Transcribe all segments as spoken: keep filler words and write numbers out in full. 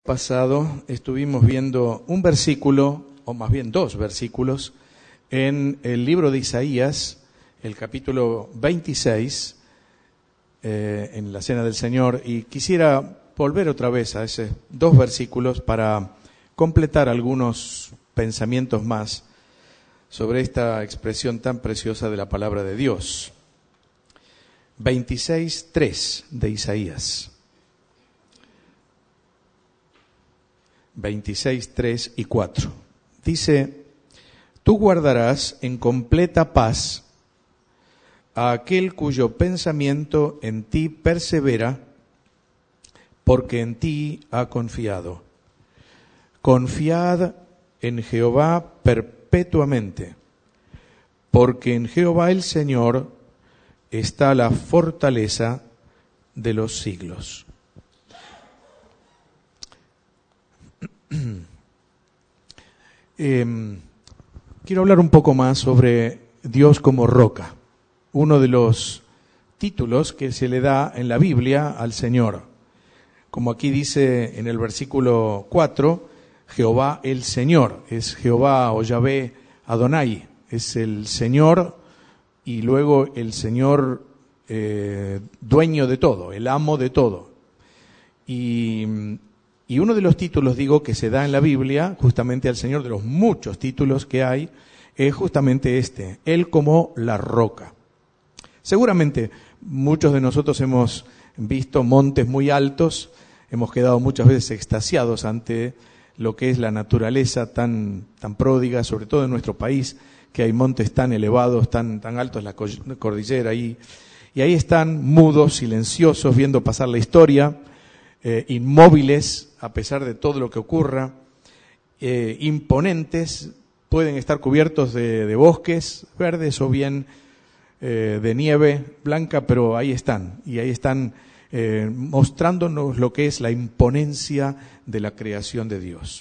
Pasado estuvimos viendo un versículo, o más bien dos versículos, en el libro de Isaías, el capítulo veintiséis, eh, en la Cena del Señor, y quisiera volver otra vez a esos dos versículos para completar algunos pensamientos más sobre esta expresión tan preciosa de la palabra de Dios. veintiséis, tres de Isaías. veintiséis, tres y cuatro. Dice: tú guardarás en completa paz a aquel cuyo pensamiento en ti persevera, porque en ti ha confiado. Confiad en Jehová perpetuamente, porque en Jehová el Señor está la fortaleza de los siglos. Eh, quiero hablar un poco más sobre Dios como roca, uno de los títulos que se le da en la Biblia al Señor. Como aquí dice en el versículo cuatro, Jehová el Señor, es Jehová o Yahvé Adonai, es el Señor y luego el Señor eh, dueño de todo, el amo de todo. Y... Y uno de los títulos, digo, que se da en la Biblia, justamente al Señor, de los muchos títulos que hay, es justamente este, Él como la roca. Seguramente muchos de nosotros hemos visto montes muy altos, hemos quedado muchas veces extasiados ante lo que es la naturaleza tan, tan pródiga, sobre todo en nuestro país, que hay montes tan elevados, tan, tan altos, la cordillera ahí, y ahí están mudos, silenciosos, viendo pasar la historia, eh, inmóviles, a pesar de todo lo que ocurra, eh, imponentes, pueden estar cubiertos de, de bosques verdes o bien eh, de nieve blanca, pero ahí están, y ahí están eh, mostrándonos lo que es la imponencia de la creación de Dios.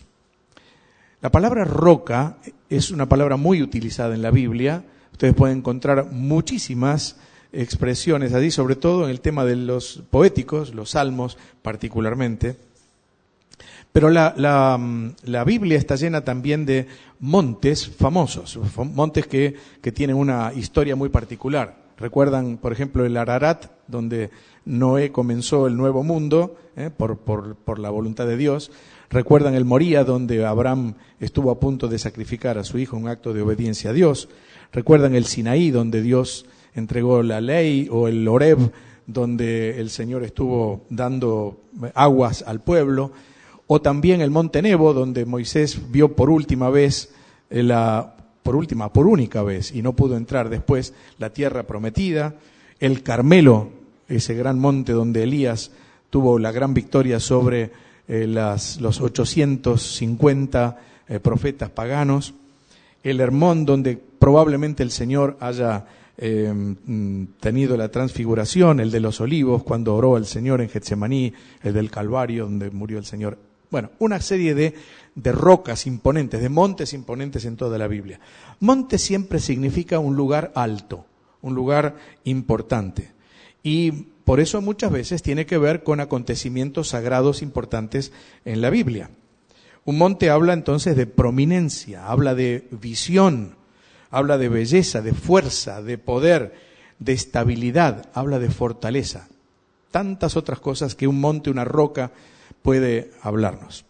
La palabra roca es una palabra muy utilizada en la Biblia. Ustedes pueden encontrar muchísimas expresiones allí, sobre todo en el tema de los poéticos, los salmos particularmente. Pero la, la, la Biblia está llena también de montes famosos, montes que, que tienen una historia muy particular. Recuerdan, por ejemplo, el Ararat, donde Noé comenzó el nuevo mundo, eh, por, por, por la voluntad de Dios. Recuerdan el Moría, donde Abraham estuvo a punto de sacrificar a su hijo, un acto de obediencia a Dios. Recuerdan el Sinaí, donde Dios entregó la ley, o el Horeb, donde el Señor estuvo dando aguas al pueblo. O también el Monte Nebo, donde Moisés vio por última vez, la, por última, por única vez, y no pudo entrar después, la tierra prometida. El Carmelo, ese gran monte donde Elías tuvo la gran victoria sobre eh, las, los ochocientos cincuenta eh, profetas paganos. El Hermón, donde probablemente el Señor haya eh, tenido la transfiguración. El de los Olivos, cuando oró al Señor en Getsemaní. El del Calvario, donde murió el Señor. Bueno, una serie de, de rocas imponentes, de montes imponentes en toda la Biblia. Monte siempre significa un lugar alto, un lugar importante. Y por eso muchas veces tiene que ver con acontecimientos sagrados importantes en la Biblia. Un monte habla entonces de prominencia, habla de visión, habla de belleza, de fuerza, de poder, de estabilidad, habla de fortaleza. Tantas otras cosas que un monte, una roca, puede hablarnos.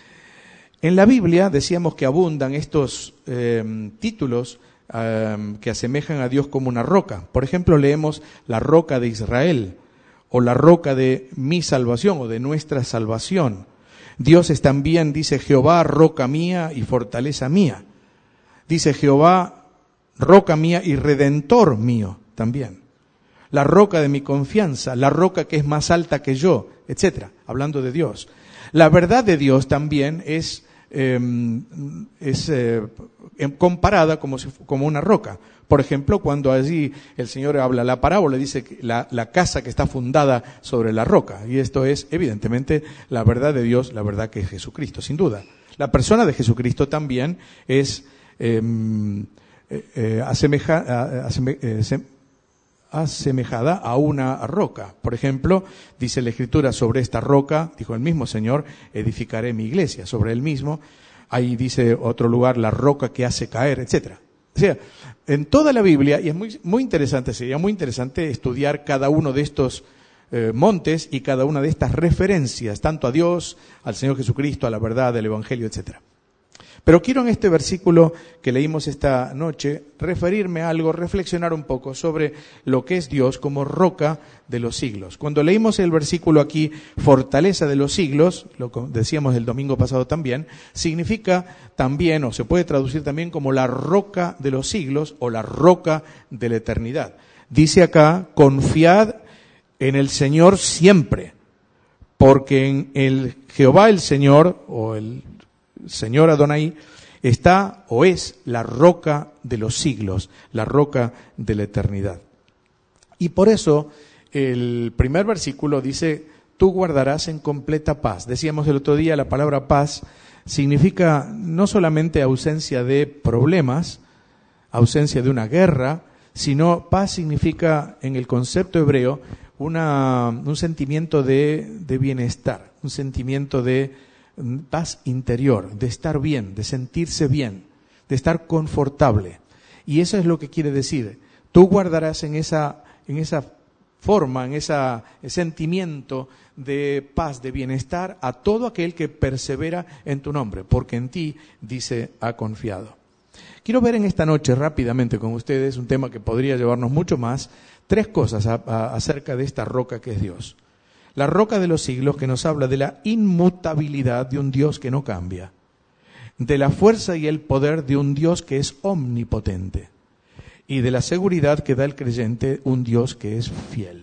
En la Biblia decíamos que abundan estos eh, títulos eh, que asemejan a Dios como una roca. Por ejemplo, leemos la roca de Israel o la roca de mi salvación o de nuestra salvación. Dios es también, dice Jehová, roca mía y fortaleza mía. Dice Jehová, roca mía y redentor mío también. La roca de mi confianza, la roca que es más alta que yo, etcétera, hablando de Dios. La verdad de Dios también es, eh, es eh, comparada como, si, como una roca. Por ejemplo, cuando allí el Señor habla la parábola, dice que la, la casa que está fundada sobre la roca. Y esto es, evidentemente, la verdad de Dios, la verdad que es Jesucristo, sin duda. La persona de Jesucristo también es eh, eh, asemeja, aseme, eh, asemejada a una roca. Por ejemplo, dice la Escritura, sobre esta roca, dijo el mismo Señor, edificaré mi iglesia, sobre él mismo. Ahí dice otro lugar, la roca que hace caer, etcétera. O sea, en toda la Biblia, y es muy, muy interesante, sería muy interesante estudiar cada uno de estos eh, montes y cada una de estas referencias, tanto a Dios, al Señor Jesucristo, a la verdad, del Evangelio, etcétera. Pero quiero en este versículo que leímos esta noche referirme a algo, reflexionar un poco sobre lo que es Dios como roca de los siglos. Cuando leímos el versículo aquí, fortaleza de los siglos, lo decíamos el domingo pasado también, significa también, o se puede traducir también como la roca de los siglos o la roca de la eternidad. Dice acá, confiad en el Señor siempre, porque en el Jehová el Señor, o el Señor Adonai, está o es la roca de los siglos, la roca de la eternidad. Y por eso el primer versículo dice, tú guardarás en completa paz. Decíamos el otro día, la palabra paz significa no solamente ausencia de problemas, ausencia de una guerra, sino paz significa en el concepto hebreo una, un sentimiento de, de bienestar, un sentimiento de paz interior, de estar bien, de sentirse bien, de estar confortable. Y eso es lo que quiere decir. Tú guardarás en esa, en esa forma, en ese sentimiento de paz, de bienestar a todo aquel que persevera en tu nombre, porque en ti, dice, ha confiado. Quiero ver en esta noche rápidamente con ustedes un tema que podría llevarnos mucho más, tres cosas a, a, acerca de esta roca que es Dios. La roca de los siglos, que nos habla de la inmutabilidad de un Dios que no cambia, de la fuerza y el poder de un Dios que es omnipotente y de la seguridad que da el creyente un Dios que es fiel.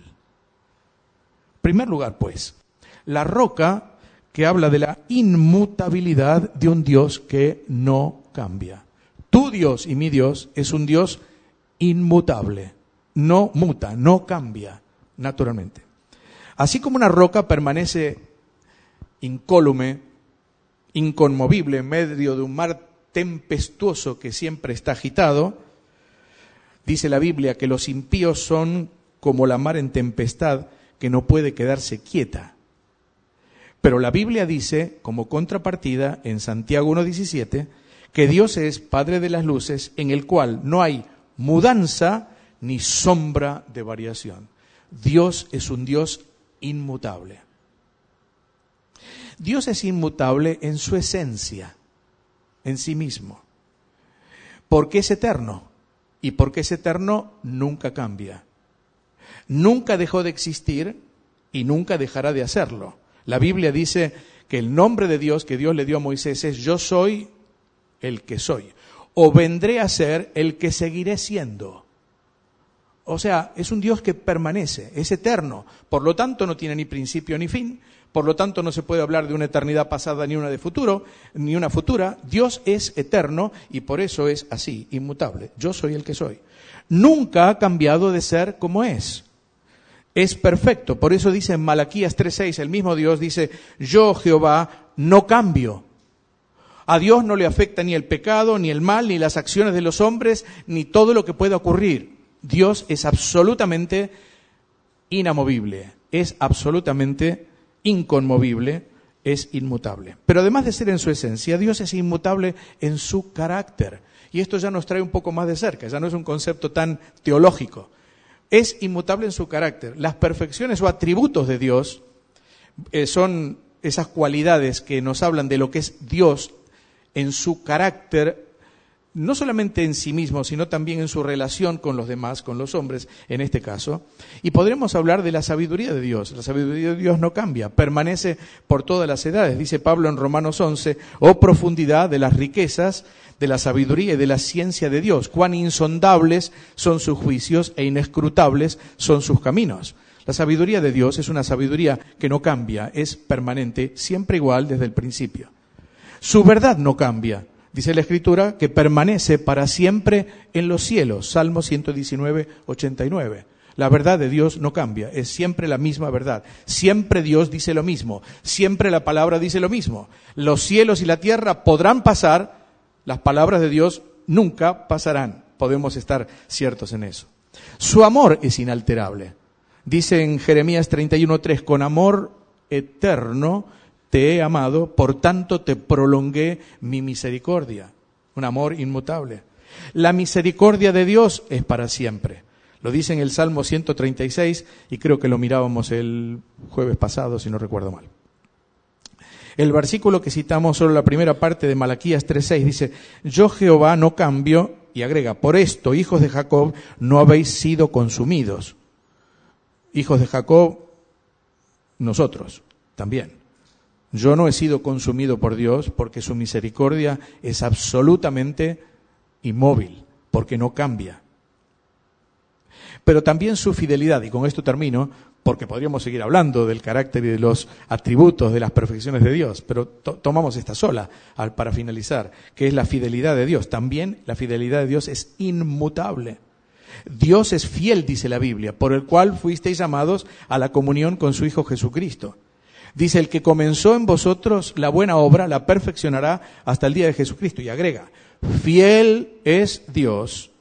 En primer lugar, pues, la roca que habla de la inmutabilidad de un Dios que no cambia. Tu Dios y mi Dios es un Dios inmutable, no muta, no cambia naturalmente. Así como una roca permanece incólume, inconmovible en medio de un mar tempestuoso que siempre está agitado, dice la Biblia que los impíos son como la mar en tempestad que no puede quedarse quieta. Pero la Biblia dice, como contrapartida, en Santiago uno diecisiete, que Dios es Padre de las luces, en el cual no hay mudanza ni sombra de variación. Dios es un Dios inmutable. Dios es inmutable en su esencia, en sí mismo, porque es eterno, y porque es eterno nunca cambia. Nunca dejó de existir y nunca dejará de hacerlo. La Biblia dice que el nombre de Dios que Dios le dio a Moisés es yo soy el que soy, o vendré a ser el que seguiré siendo. O sea, es un Dios que permanece, es eterno, por lo tanto no tiene ni principio ni fin, por lo tanto no se puede hablar de una eternidad pasada ni una de futuro, ni una futura. Dios es eterno y por eso es así, inmutable. Yo soy el que soy. Nunca ha cambiado de ser como es. Es perfecto, por eso dice en Malaquías tres seis, el mismo Dios dice, yo Jehová no cambio. A Dios no le afecta ni el pecado, ni el mal, ni las acciones de los hombres, ni todo lo que pueda ocurrir. Dios es absolutamente inamovible, es absolutamente inconmovible, es inmutable. Pero además de ser en su esencia, Dios es inmutable en su carácter. Y esto ya nos trae un poco más de cerca, ya no es un concepto tan teológico. Es inmutable en su carácter. Las perfecciones o atributos de Dios eh, son esas cualidades que nos hablan de lo que es Dios en su carácter, no solamente en sí mismo, sino también en su relación con los demás, con los hombres, en este caso. Y podremos hablar de la sabiduría de Dios. La sabiduría de Dios no cambia, permanece por todas las edades. Dice Pablo en Romanos once, oh profundidad de las riquezas, de la sabiduría y de la ciencia de Dios, cuán insondables son sus juicios e inescrutables son sus caminos. La sabiduría de Dios es una sabiduría que no cambia, es permanente, siempre igual desde el principio. Su verdad no cambia. Dice la Escritura que permanece para siempre en los cielos. Salmo ciento diecinueve, ochenta y nueve. La verdad de Dios no cambia, es siempre la misma verdad. Siempre Dios dice lo mismo, siempre la palabra dice lo mismo. Los cielos y la tierra podrán pasar, las palabras de Dios nunca pasarán. Podemos estar ciertos en eso. Su amor es inalterable. Dice en Jeremías treinta y uno tres, con amor eterno te he amado, por tanto te prolongué mi misericordia. Un amor inmutable. La misericordia de Dios es para siempre. Lo dice en el Salmo ciento treinta y seis y creo que lo mirábamos el jueves pasado, si no recuerdo mal. El versículo que citamos, solo la primera parte de Malaquías tres seis, dice, yo Jehová no cambio, y agrega, por esto, hijos de Jacob, no habéis sido consumidos. Hijos de Jacob, nosotros también. Yo no he sido consumido por Dios porque su misericordia es absolutamente inmóvil, porque no cambia. Pero también su fidelidad, y con esto termino, porque podríamos seguir hablando del carácter y de los atributos, de las perfecciones de Dios, pero to- tomamos esta sola al, para finalizar, que es la fidelidad de Dios. También la fidelidad de Dios es inmutable. Dios es fiel, dice la Biblia, por el cual fuisteis llamados a la comunión con su Hijo Jesucristo. Dice, el que comenzó en vosotros la buena obra, la perfeccionará hasta el día de Jesucristo. Y agrega, fiel es Dios,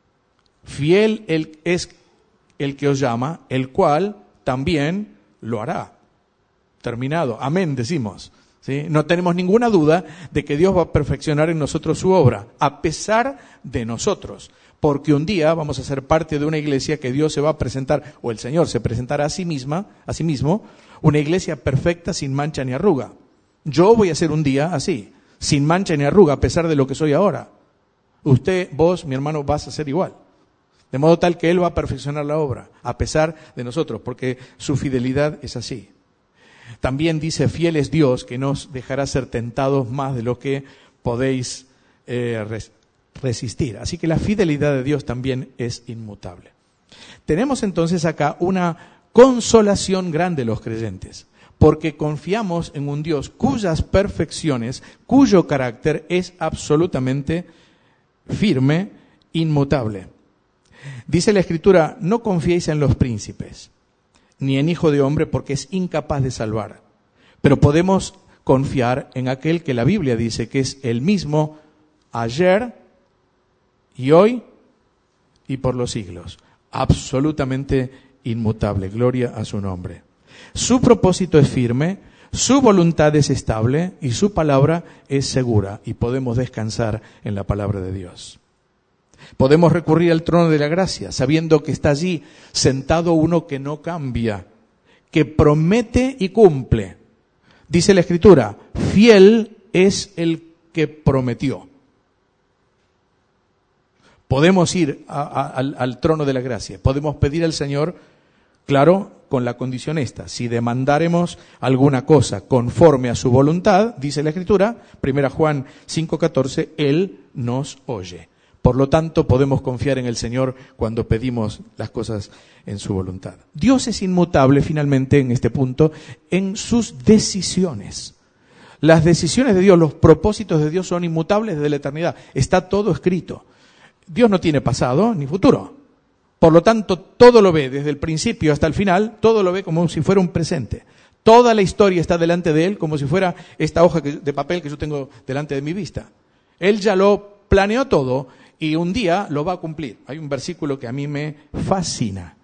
fiel el, es el que os llama, el cual también lo hará. Terminado. Amén, decimos. ¿Sí? No tenemos ninguna duda de que Dios va a perfeccionar en nosotros su obra, a pesar de nosotros. Porque un día vamos a ser parte de una iglesia que Dios se va a presentar, o el Señor se presentará a sí misma, a sí mismo, una iglesia perfecta, sin mancha ni arruga. Yo voy a ser un día así, sin mancha ni arruga, a pesar de lo que soy ahora. Usted, vos, mi hermano, vas a ser igual. De modo tal que Él va a perfeccionar la obra, a pesar de nosotros, porque su fidelidad es así. También dice, fiel es Dios, que no os dejará ser tentados más de lo que podéis eh, res- resistir. Así que la fidelidad de Dios también es inmutable. Tenemos entonces acá una consolación grande los creyentes, porque confiamos en un Dios cuyas perfecciones, cuyo carácter es absolutamente firme, inmutable. Dice la Escritura, no confiéis en los príncipes, ni en hijo de hombre, porque es incapaz de salvar. Pero podemos confiar en aquel que la Biblia dice que es el mismo ayer y hoy y por los siglos. Absolutamente inmutable. Gloria a su nombre. Su propósito es firme, su voluntad es estable y su palabra es segura. Y podemos descansar en la palabra de Dios. Podemos recurrir al trono de la gracia, sabiendo que está allí sentado uno que no cambia, que promete y cumple. Dice la Escritura, fiel es el que prometió. Podemos ir a, a, al, al trono de la gracia, podemos pedir al Señor, claro, con la condición esta, si demandáremos alguna cosa conforme a su voluntad, dice la Escritura, primera Juan cinco catorce, Él nos oye. Por lo tanto, podemos confiar en el Señor cuando pedimos las cosas en su voluntad. Dios es inmutable, finalmente, en este punto, en sus decisiones. Las decisiones de Dios, los propósitos de Dios son inmutables desde la eternidad. Está todo escrito. Dios no tiene pasado ni futuro. Por lo tanto, todo lo ve desde el principio hasta el final, todo lo ve como si fuera un presente. Toda la historia está delante de Él como si fuera esta hoja de papel que yo tengo delante de mi vista. Él ya lo planeó todo y un día lo va a cumplir. Hay un versículo que a mí me fascina.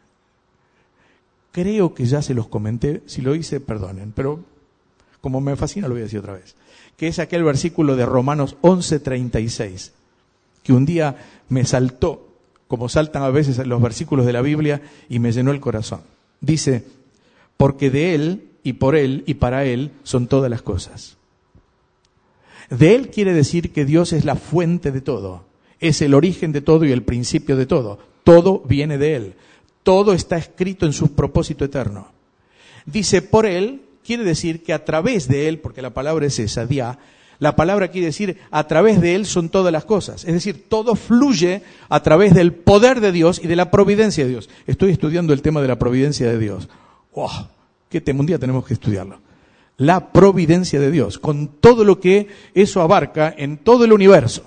Creo que ya se los comenté, si lo hice, perdonen, pero como me fascina lo voy a decir otra vez. Que es aquel versículo de Romanos once treinta y seis, que un día me saltó, como saltan a veces los versículos de la Biblia, y me llenó el corazón. Dice, porque de Él, y por Él, y para Él, son todas las cosas. De Él quiere decir que Dios es la fuente de todo. Es el origen de todo y el principio de todo. Todo viene de Él. Todo está escrito en su propósito eterno. Dice, por Él, quiere decir que a través de Él, porque la palabra es esa, dia, la palabra quiere decir, a través de Él son todas las cosas. Es decir, todo fluye a través del poder de Dios y de la providencia de Dios. Estoy estudiando el tema de la providencia de Dios. ¡Wow! ¡Qué tema! Un día tenemos que estudiarlo. La providencia de Dios, con todo lo que eso abarca en todo el universo.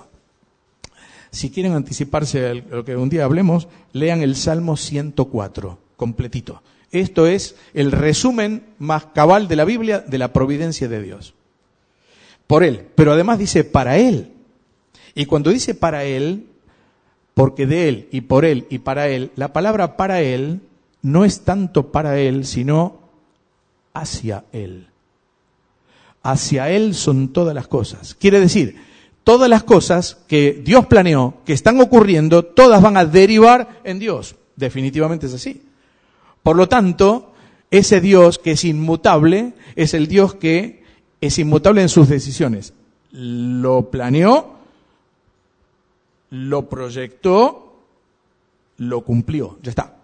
Si quieren anticiparse a lo que un día hablemos, lean el Salmo ciento cuatro, completito. Esto es el resumen más cabal de la Biblia de la providencia de Dios. Por Él, pero además dice para Él. Y cuando dice para Él, porque de Él y por Él y para Él, la palabra para Él no es tanto para Él, sino hacia Él. Hacia Él son todas las cosas. Quiere decir, todas las cosas que Dios planeó, que están ocurriendo, todas van a derivar en Dios. Definitivamente es así. Por lo tanto, ese Dios que es inmutable, es el Dios que es inmutable en sus decisiones. Lo planeó, lo proyectó, lo cumplió. Ya está.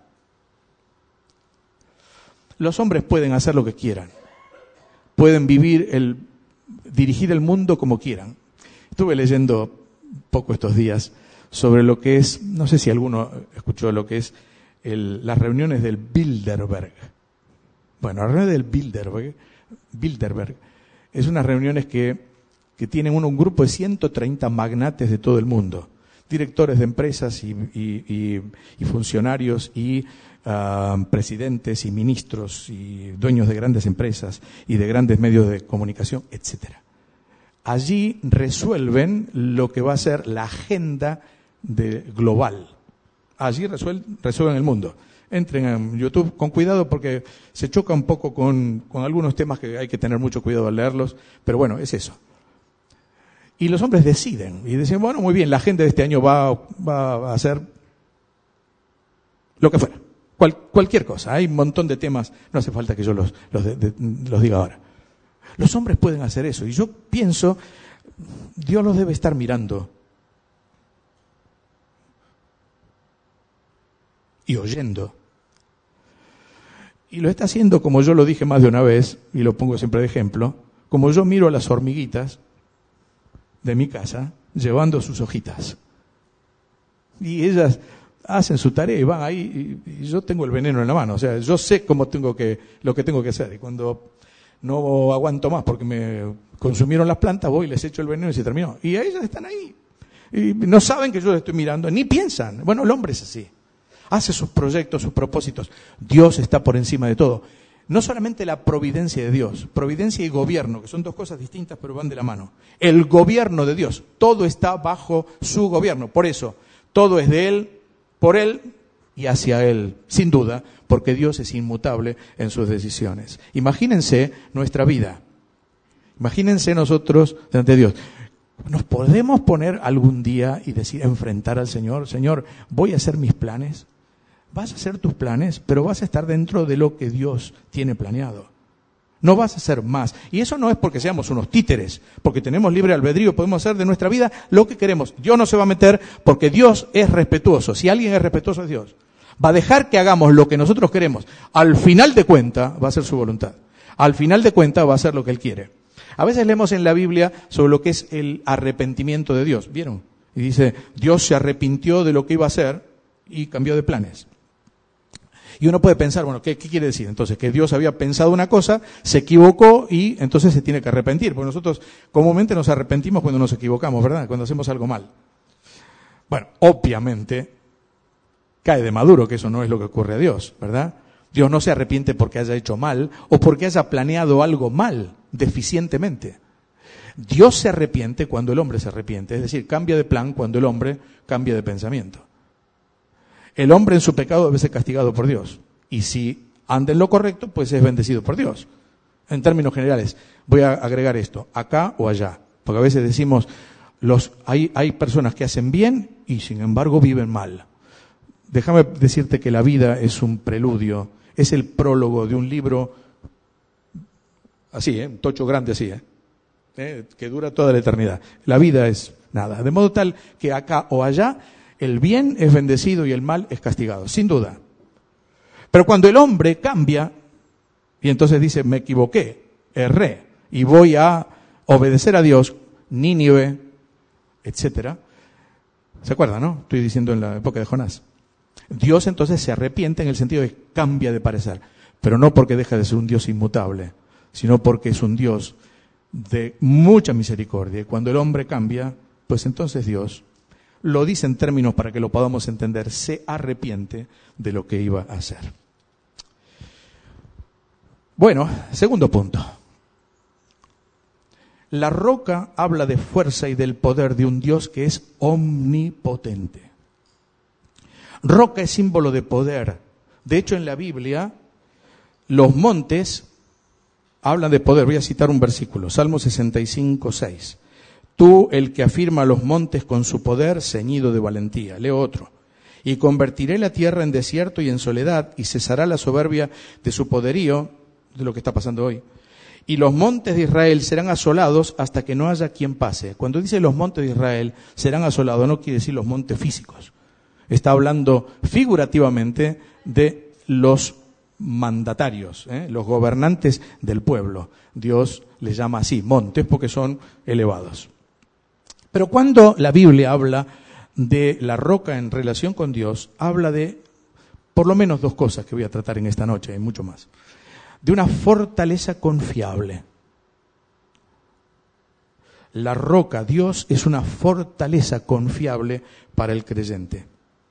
Los hombres pueden hacer lo que quieran. Pueden vivir, el, dirigir el mundo como quieran. Estuve leyendo poco estos días sobre lo que es, no sé si alguno escuchó lo que es el, las reuniones del Bilderberg. Bueno, las reuniones del Bilderberg, Bilderberg es unas reuniones que, que tienen uno, un grupo de ciento treinta magnates de todo el mundo, directores de empresas y, y, y, y funcionarios y uh, presidentes y ministros y dueños de grandes empresas y de grandes medios de comunicación, etcétera. Allí resuelven lo que va a ser la agenda de, global. Allí resuelven, resuelven el mundo. Entren en YouTube con cuidado porque se choca un poco con, con algunos temas que hay que tener mucho cuidado al leerlos, pero bueno, es eso. Y los hombres deciden, y dicen, bueno, muy bien, la agenda de este año va, va a ser lo que fuera, Cual, cualquier cosa. Hay un montón de temas, no hace falta que yo los, los, de, de, los diga ahora. Los hombres pueden hacer eso, y yo pienso, Dios los debe estar mirando y oyendo. Y lo está haciendo, como yo lo dije más de una vez, y lo pongo siempre de ejemplo, como yo miro a las hormiguitas de mi casa llevando sus hojitas. Y ellas hacen su tarea y van ahí, y, y yo tengo el veneno en la mano. O sea, yo sé cómo tengo que, lo que tengo que hacer. Y cuando no aguanto más porque me consumieron las plantas, voy y les echo el veneno y se terminó. Y ellas están ahí. Y no saben que yo les estoy mirando, ni piensan. Bueno, el hombre es así. Hace sus proyectos, sus propósitos. Dios está por encima de todo. No solamente la providencia de Dios, providencia y gobierno, que son dos cosas distintas pero van de la mano. El gobierno de Dios, todo está bajo su gobierno. Por eso, todo es de Él, por Él y hacia Él, sin duda, porque Dios es inmutable en sus decisiones. Imagínense nuestra vida. Imagínense nosotros delante de Dios. ¿Nos podemos poner algún día y decir, enfrentar al Señor? Señor, voy a hacer mis planes. Vas a hacer tus planes, pero vas a estar dentro de lo que Dios tiene planeado. No vas a hacer más. Y eso no es porque seamos unos títeres, porque tenemos libre albedrío, podemos hacer de nuestra vida lo que queremos. Dios no se va a meter porque Dios es respetuoso. Si alguien es respetuoso es Dios. Va a dejar que hagamos lo que nosotros queremos. Al final de cuenta va a ser su voluntad. Al final de cuenta va a ser lo que Él quiere. A veces leemos en la Biblia sobre lo que es el arrepentimiento de Dios. ¿Vieron? Y dice, Dios se arrepintió de lo que iba a hacer y cambió de planes. Y uno puede pensar, bueno, ¿qué, qué quiere decir? Entonces, que Dios había pensado una cosa, se equivocó y entonces se tiene que arrepentir. Porque nosotros comúnmente nos arrepentimos cuando nos equivocamos, ¿verdad? Cuando hacemos algo mal. Bueno, obviamente, cae de maduro que eso no es lo que ocurre a Dios, ¿verdad? Dios no se arrepiente porque haya hecho mal o porque haya planeado algo mal, deficientemente. Dios se arrepiente cuando el hombre se arrepiente, es decir, cambia de plan cuando el hombre cambia de pensamiento. El hombre en su pecado debe ser castigado por Dios. Y si anda en lo correcto, pues es bendecido por Dios. En términos generales, voy a agregar esto, acá o allá. Porque a veces decimos, los, hay, hay personas que hacen bien y sin embargo viven mal. Déjame decirte que la vida es un preludio, es el prólogo de un libro así, ¿eh? Un tocho grande así, ¿eh? ¿Eh? Que dura toda la eternidad. La vida es nada. De modo tal que acá o allá, el bien es bendecido y el mal es castigado, sin duda. Pero cuando el hombre cambia, y entonces dice, me equivoqué, erré, y voy a obedecer a Dios, Nínive, etcétera. ¿Se acuerdan, no? Estoy diciendo en la época de Jonás. Dios entonces se arrepiente en el sentido de cambia de parecer, pero no porque deja de ser un Dios inmutable, sino porque es un Dios de mucha misericordia. Y cuando el hombre cambia, pues entonces Dios lo dice en términos para que lo podamos entender, se arrepiente de lo que iba a hacer. Bueno, segundo punto. La roca habla de fuerza y del poder de un Dios que es omnipotente. Roca es símbolo de poder. De hecho, en la Biblia, los montes hablan de poder. Voy a citar un versículo, Salmo sesenta y cinco, seis. Tú, el que afirma los montes con su poder, ceñido de valentía. Leo otro. Y convertiré la tierra en desierto y en soledad, y cesará la soberbia de su poderío, de lo que está pasando hoy. Y los montes de Israel serán asolados hasta que no haya quien pase. Cuando dice los montes de Israel serán asolados, no quiere decir los montes físicos. Está hablando figurativamente de los mandatarios, ¿eh? los gobernantes del pueblo. Dios les llama así, montes, porque son elevados. Pero cuando la Biblia habla de la roca en relación con Dios, habla de por lo menos dos cosas que voy a tratar en esta noche, y mucho más. De una fortaleza confiable. La roca, Dios, es una fortaleza confiable para el creyente.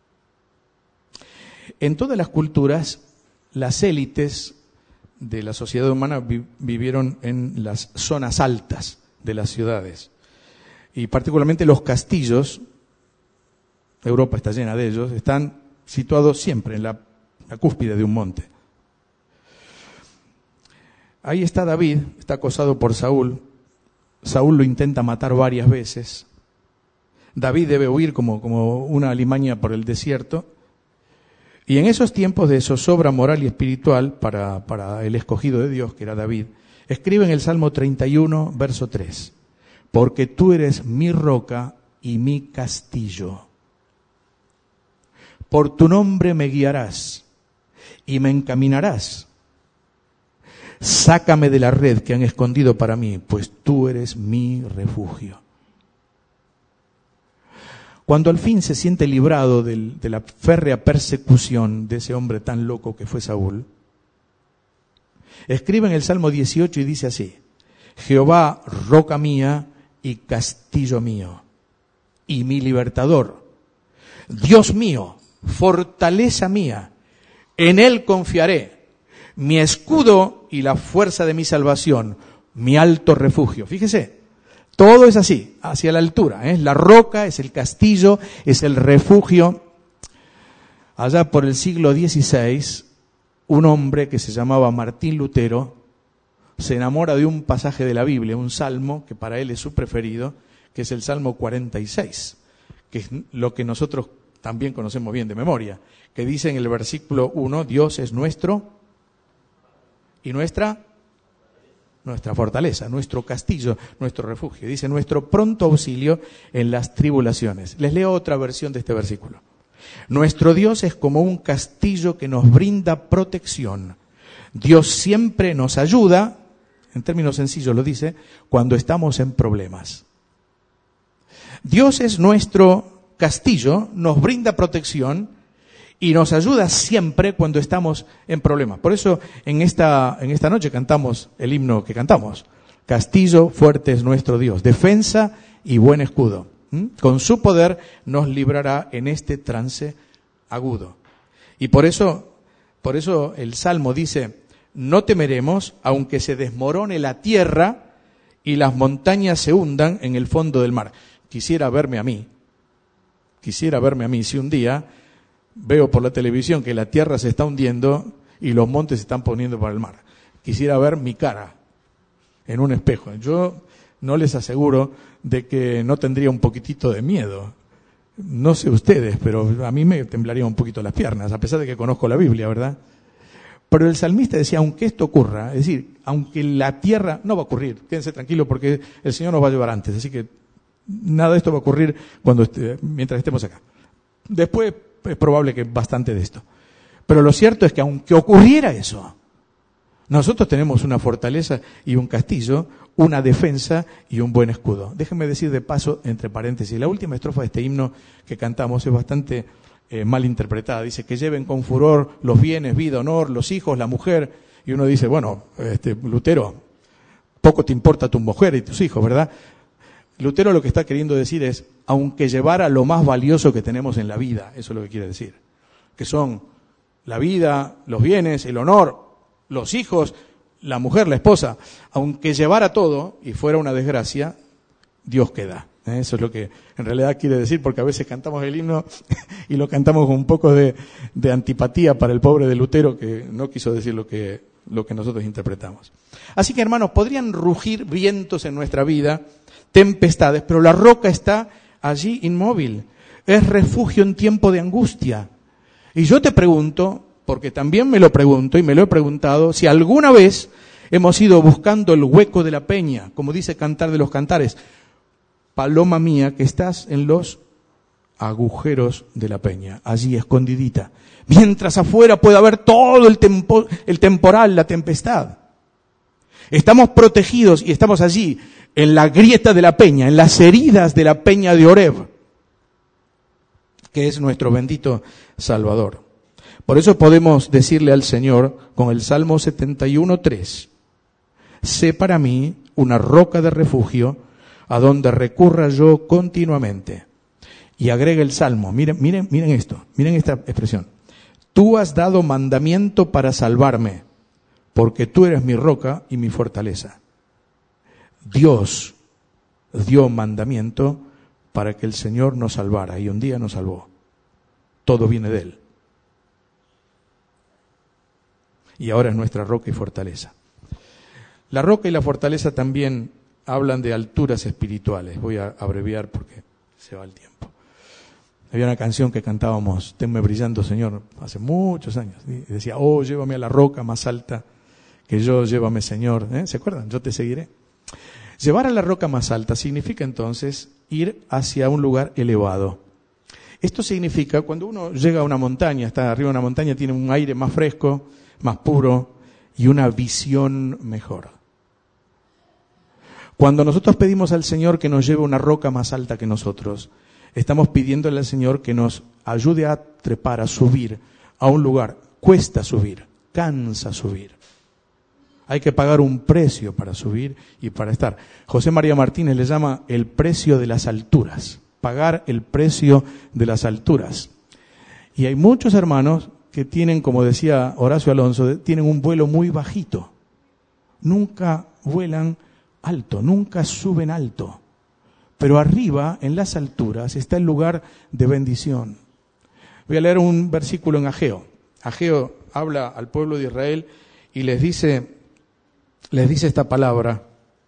En todas las culturas, las élites de la sociedad humana vi- vivieron en las zonas altas de las ciudades. Y particularmente los castillos, Europa está llena de ellos, están situados siempre en la, la cúspide de un monte. Ahí está David, está acosado por Saúl. Saúl lo intenta matar varias veces. David debe huir como, como una alimaña por el desierto. Y en esos tiempos de zozobra moral y espiritual para, para el escogido de Dios, que era David, escribe en el Salmo treinta y uno, verso tres. Porque tú eres mi roca y mi castillo. Por tu nombre me guiarás y me encaminarás. Sácame de la red que han escondido para mí, pues tú eres mi refugio. Cuando al fin se siente librado del, de la férrea persecución de ese hombre tan loco que fue Saúl, escribe en el Salmo dieciocho y dice así: Jehová, roca mía y castillo mío, y mi libertador, Dios mío, fortaleza mía, en él confiaré, mi escudo y la fuerza de mi salvación, mi alto refugio. Fíjese, todo es así, hacia la altura, ¿eh? La roca es el castillo, es el refugio. Allá por el siglo dieciséis, un hombre que se llamaba Martín Lutero se enamora de un pasaje de la Biblia, un salmo que para él es su preferido, que es el Salmo cuarenta y seis, que es lo que nosotros también conocemos bien de memoria, que dice en el versículo uno, Dios es nuestro y nuestra, nuestra fortaleza, nuestro castillo, nuestro refugio. Dice, nuestro pronto auxilio en las tribulaciones. Les leo otra versión de este versículo. Nuestro Dios es como un castillo que nos brinda protección. Dios siempre nos ayuda, en términos sencillos lo dice, cuando estamos en problemas. Dios es nuestro castillo, nos brinda protección y nos ayuda siempre cuando estamos en problemas. Por eso en esta, en esta noche cantamos el himno que cantamos. Castillo fuerte es nuestro Dios, defensa y buen escudo. ¿Mm? Con su poder nos librará en este trance agudo. Y por eso, por eso el Salmo dice, no temeremos aunque se desmorone la tierra y las montañas se hundan en el fondo del mar. Quisiera verme a mí, quisiera verme a mí si un día veo por la televisión que la tierra se está hundiendo y los montes se están poniendo para el mar. Quisiera ver mi cara en un espejo. Yo no les aseguro de que no tendría un poquitito de miedo. No sé ustedes, pero a mí me temblarían un poquito las piernas, a pesar de que conozco la Biblia, ¿verdad? Pero el salmista decía, aunque esto ocurra, es decir, aunque la tierra, no va a ocurrir, quédense tranquilos porque el Señor nos va a llevar antes, así que nada de esto va a ocurrir cuando esté, mientras estemos acá. Después es probable que bastante de esto. Pero lo cierto es que aunque ocurriera eso, nosotros tenemos una fortaleza y un castillo, una defensa y un buen escudo. Déjenme decir de paso, entre paréntesis, la última estrofa de este himno que cantamos es bastante eh, mal interpretada. Dice que lleven con furor los bienes, vida, honor, los hijos, la mujer. Y uno dice, bueno, este, Lutero, poco te importa tu mujer y tus hijos, ¿verdad? Lutero lo que está queriendo decir es, aunque llevara lo más valioso que tenemos en la vida, eso es lo que quiere decir, que son la vida, los bienes, el honor, los hijos, la mujer, la esposa, aunque llevara todo y fuera una desgracia, Dios queda. Eso es lo que en realidad quiere decir, porque a veces cantamos el himno y lo cantamos con un poco de, de antipatía para el pobre de Lutero, que no quiso decir lo que, lo que nosotros interpretamos. Así que, hermanos, podrían rugir vientos en nuestra vida, tempestades, pero la roca está allí inmóvil. Es refugio en tiempo de angustia. Y yo te pregunto, porque también me lo pregunto y me lo he preguntado, si alguna vez hemos ido buscando el hueco de la peña, como dice Cantar de los Cantares, paloma mía, que estás en los agujeros de la peña, allí escondidita, mientras afuera puede haber todo el, tempo, el temporal, la tempestad. Estamos protegidos y estamos allí, en la grieta de la peña, en las heridas de la peña de Oreb, que es nuestro bendito Salvador. Por eso podemos decirle al Señor con el Salmo setenta y uno, tres, sé para mí una roca de refugio a donde recurra yo continuamente. Y agrega el Salmo, miren, miren, miren esto, miren esta expresión. Tú has dado mandamiento para salvarme, porque tú eres mi roca y mi fortaleza. Dios dio mandamiento para que el Señor nos salvara, y un día nos salvó. Todo viene de Él. Y ahora es nuestra roca y fortaleza. La roca y la fortaleza también hablan de alturas espirituales. Voy a abreviar porque se va el tiempo. Había una canción que cantábamos, Tenme brillando, Señor, hace muchos años. Y decía, oh, llévame a la roca más alta que yo, llévame, Señor. ¿Eh? ¿Se acuerdan? Yo te seguiré. Llevar a la roca más alta significa entonces ir hacia un lugar elevado. Esto significa, cuando uno llega a una montaña, está arriba de una montaña, tiene un aire más fresco, más puro y una visión mejor. Cuando nosotros pedimos al Señor que nos lleve a una roca más alta que nosotros, estamos pidiéndole al Señor que nos ayude a trepar, a subir a un lugar. Cuesta subir, cansa subir. Hay que pagar un precio para subir y para estar. José María Martínez le llama el precio de las alturas. Pagar el precio de las alturas. Y hay muchos hermanos que tienen, como decía Horacio Alonso, tienen un vuelo muy bajito. Nunca vuelan alto, nunca suben alto. Pero arriba, en las alturas, está el lugar de bendición. Voy a leer un versículo en Ageo. Ageo habla al pueblo de Israel y les dice, les dice esta palabra: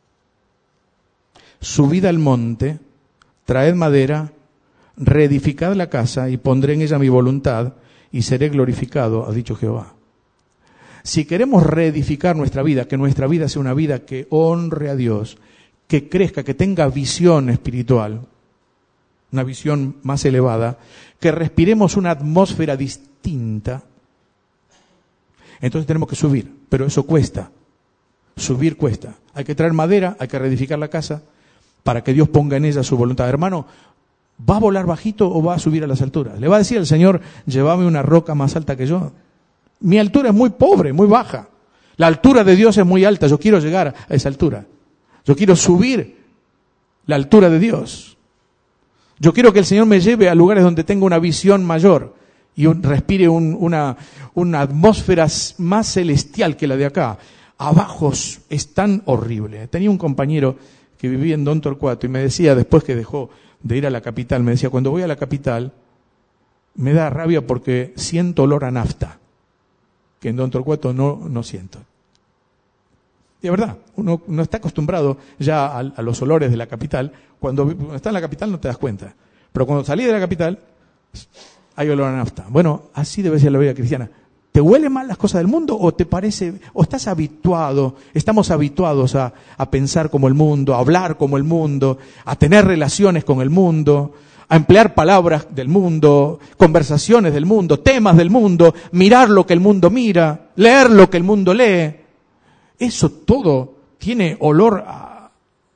subid al monte, traed madera, reedificad la casa y pondré en ella mi voluntad y seré glorificado, ha dicho Jehová. Si queremos reedificar nuestra vida, que nuestra vida sea una vida que honre a Dios, que crezca, que tenga visión espiritual, una visión más elevada, que respiremos una atmósfera distinta, entonces tenemos que subir, pero eso cuesta. Subir cuesta. Hay que traer madera, hay que reedificar la casa para que Dios ponga en ella su voluntad. Hermano, ¿va a volar bajito o va a subir a las alturas? ¿Le va a decir al Señor, llévame una roca más alta que yo? Mi altura es muy pobre, muy baja. La altura de Dios es muy alta. Yo quiero llegar a esa altura. Yo quiero subir la altura de Dios. Yo quiero que el Señor me lleve a lugares donde tenga una visión mayor y un, respire un, una, una atmósfera más celestial que la de acá. Abajo es tan horrible. Tenía un compañero que vivía en Don Torcuato y me decía, después que dejó de ir a la capital, me decía, cuando voy a la capital me da rabia porque siento olor a nafta, que en Don Torcuato no, no siento. Y es verdad, uno no está acostumbrado ya a, a los olores de la capital. Cuando, cuando está en la capital no te das cuenta. Pero cuando salís de la capital, hay olor a nafta. Bueno, así debe ser la vida cristiana. ¿Te huele mal las cosas del mundo o te parece, o estás habituado, estamos habituados a, a pensar como el mundo, a hablar como el mundo, a tener relaciones con el mundo, a emplear palabras del mundo, conversaciones del mundo, temas del mundo, mirar lo que el mundo mira, leer lo que el mundo lee? Eso todo tiene olor a,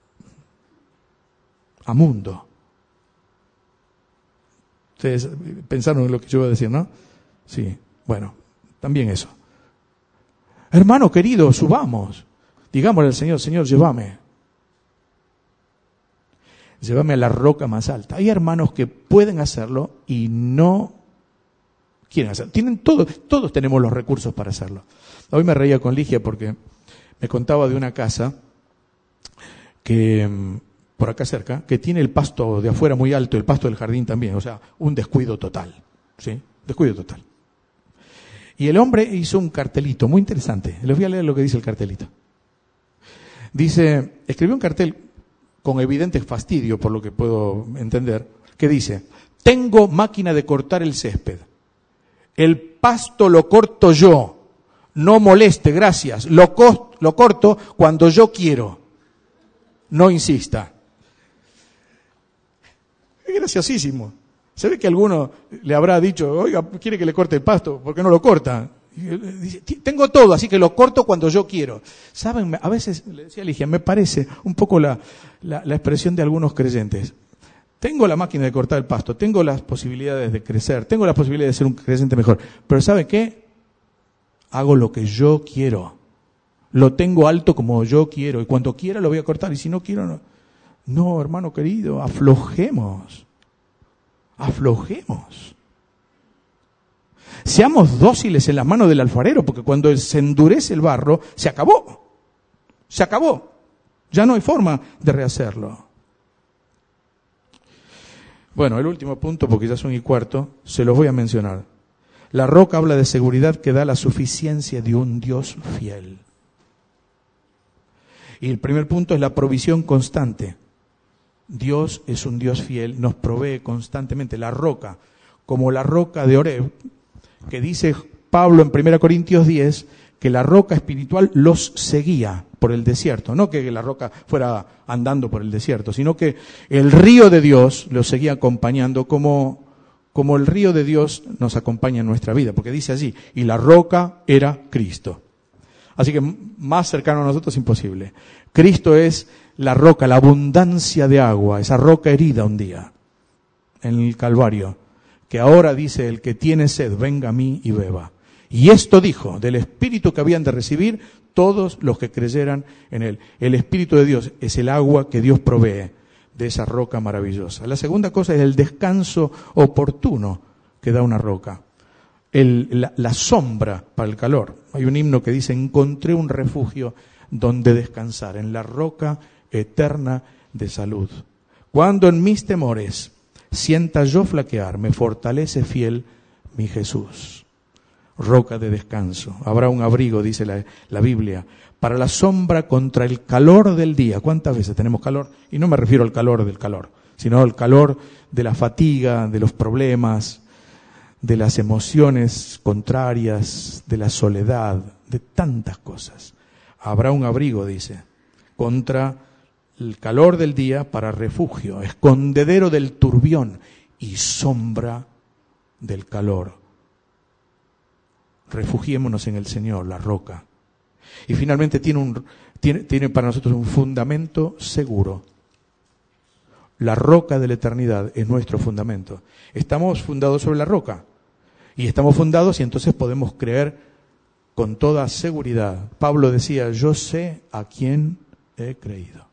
a mundo. Ustedes pensaron en lo que yo iba a decir, ¿no? Sí, bueno, también eso. Hermano querido, subamos. Digámosle al Señor, Señor, llévame. Llévame a la roca más alta. Hay hermanos que pueden hacerlo y no quieren hacerlo. Tienen todo, todos tenemos los recursos para hacerlo. Hoy me reía con Ligia porque me contaba de una casa que, por acá cerca, que tiene el pasto de afuera muy alto, el pasto del jardín también, o sea, un descuido total, ¿sí? Descuido total. Y el hombre hizo un cartelito muy interesante. Les voy a leer lo que dice el cartelito. Dice, escribió un cartel con evidente fastidio, por lo que puedo entender, que dice: tengo máquina de cortar el césped. El pasto lo corto yo. No moleste, gracias. Lo, co- lo corto cuando yo quiero. No insista. Es graciosísimo. Se ve que alguno le habrá dicho: oiga, ¿quiere que le corte el pasto? ¿Por qué no lo corta? Y él dice: tengo todo, así que lo corto cuando yo quiero. ¿Saben? A veces, le decía Ligia, me parece un poco la, la, la expresión de algunos creyentes. Tengo la máquina de cortar el pasto, tengo las posibilidades de crecer, tengo las posibilidades de ser un creyente mejor. Pero ¿sabe qué? Hago lo que yo quiero. Lo tengo alto como yo quiero. Y cuando quiera lo voy a cortar. Y si no quiero, no. No, hermano querido, aflojemos. Aflojemos. Seamos dóciles en las manos del alfarero, porque cuando se endurece el barro, se acabó. Se acabó. Ya no hay forma de rehacerlo. Bueno, el último punto, porque ya son y cuarto, se los voy a mencionar. La roca habla de seguridad que da la suficiencia de un Dios fiel. Y el primer punto es la provisión constante. Dios es un Dios fiel, nos provee constantemente. La roca, como la roca de Oreb, que dice Pablo en primera Corintios diez, que la roca espiritual los seguía por el desierto. No que la roca fuera andando por el desierto, sino que el río de Dios los seguía acompañando como, como el río de Dios nos acompaña en nuestra vida. Porque dice allí, y la roca era Cristo. Así que más cercano a nosotros imposible. Cristo es la roca, la abundancia de agua, esa roca herida un día en el Calvario, que ahora dice: el que tiene sed, venga a mí y beba. Y esto dijo, del Espíritu que habían de recibir todos los que creyeran en Él. El Espíritu de Dios es el agua que Dios provee de esa roca maravillosa. La segunda cosa es el descanso oportuno que da una roca. El, la, la sombra para el calor. Hay un himno que dice: encontré un refugio donde descansar, en la roca eterna de salud. Cuando en mis temores sienta yo flaquear, me fortalece fiel mi Jesús. Roca de descanso. Habrá un abrigo, dice la, la Biblia, para la sombra contra el calor del día. ¿Cuántas veces tenemos calor? Y no me refiero al calor del calor, sino al calor de la fatiga, de los problemas, de las emociones contrarias, de la soledad, de tantas cosas. Habrá un abrigo, dice, contra el calor del día, para refugio, escondedero del turbión y sombra del calor. Refugiémonos en el Señor, la roca. Y finalmente tiene, un, tiene, tiene para nosotros un fundamento seguro. La roca de la eternidad es nuestro fundamento. Estamos fundados sobre la roca. Y estamos fundados y entonces podemos creer con toda seguridad. Pablo decía: yo sé a quién he creído.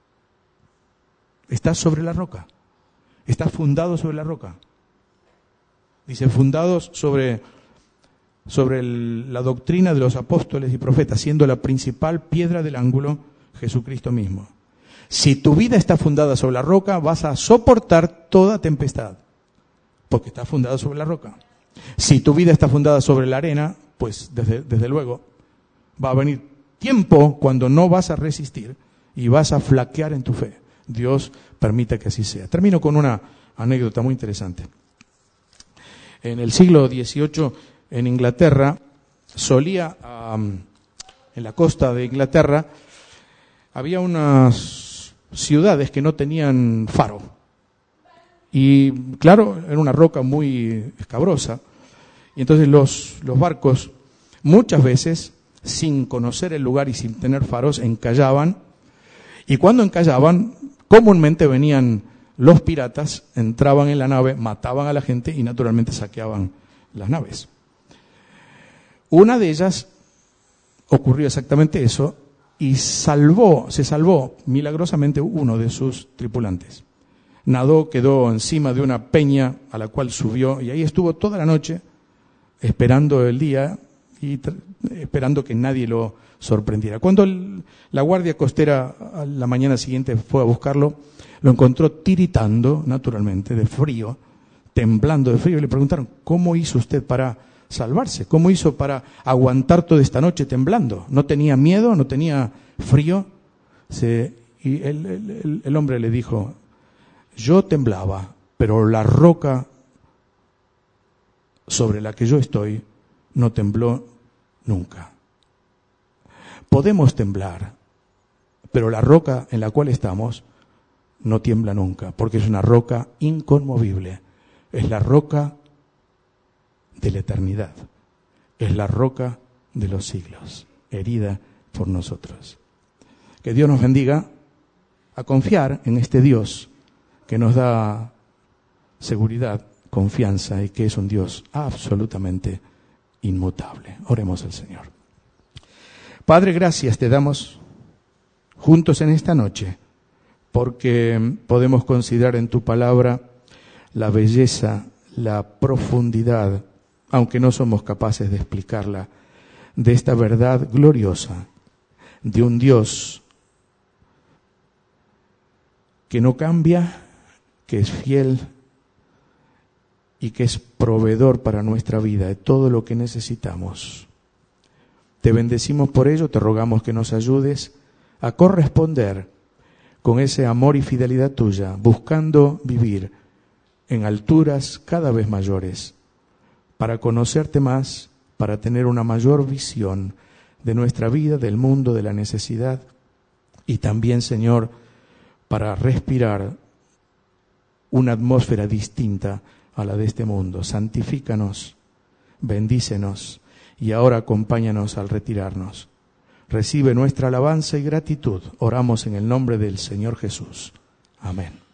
Estás sobre la roca. Estás fundado sobre la roca. Dice: fundados sobre... sobre el, la doctrina de los apóstoles y profetas, siendo la principal piedra del ángulo Jesucristo mismo. Si tu vida está fundada sobre la roca, vas a soportar toda tempestad, porque está fundada sobre la roca. Si tu vida está fundada sobre la arena, pues desde, desde luego va a venir tiempo cuando no vas a resistir y vas a flaquear en tu fe. Dios permita que así sea. Termino con una anécdota muy interesante. En el siglo dieciocho, en Inglaterra, solía, um, en la costa de Inglaterra, había unas ciudades que no tenían faro. Y claro, era una roca muy escabrosa. Y entonces los, los barcos, muchas veces, sin conocer el lugar y sin tener faros, encallaban. Y cuando encallaban, comúnmente venían los piratas, entraban en la nave, mataban a la gente y naturalmente saqueaban las naves. Una de ellas ocurrió exactamente eso y salvó, se salvó milagrosamente uno de sus tripulantes. Nadó, quedó encima de una peña a la cual subió y ahí estuvo toda la noche esperando el día y tr- esperando que nadie lo sorprendiera. Cuando el, la guardia costera a la mañana siguiente fue a buscarlo, lo encontró tiritando, naturalmente, de frío, temblando de frío, y le preguntaron, ¿cómo hizo usted para salvarse? ¿Cómo hizo para aguantar toda esta noche temblando? ¿No tenía miedo? ¿No tenía frío? Se, y el, el, el hombre le dijo, yo temblaba, pero la roca sobre la que yo estoy no tembló nunca. Podemos temblar, pero la roca en la cual estamos no tiembla nunca, porque es una roca inconmovible. Es la roca de la eternidad. Es la roca de los siglos, herida por nosotros. Que Dios nos bendiga a confiar en este Dios que nos da seguridad, confianza y que es un Dios absolutamente inmutable. Oremos al Señor. Padre, gracias te damos juntos en esta noche, porque podemos considerar en tu palabra la belleza, la profundidad, aunque no somos capaces de explicarla, de esta verdad gloriosa, de un Dios que no cambia, que es fiel y que es proveedor para nuestra vida de todo lo que necesitamos. Te bendecimos por ello, te rogamos que nos ayudes a corresponder con ese amor y fidelidad tuya, buscando vivir en alturas cada vez mayores, para conocerte más, para tener una mayor visión de nuestra vida, del mundo, de la necesidad, y también, Señor, para respirar una atmósfera distinta a la de este mundo. Santifícanos, bendícenos, y ahora acompáñanos al retirarnos. Recibe nuestra alabanza y gratitud. Oramos en el nombre del Señor Jesús. Amén.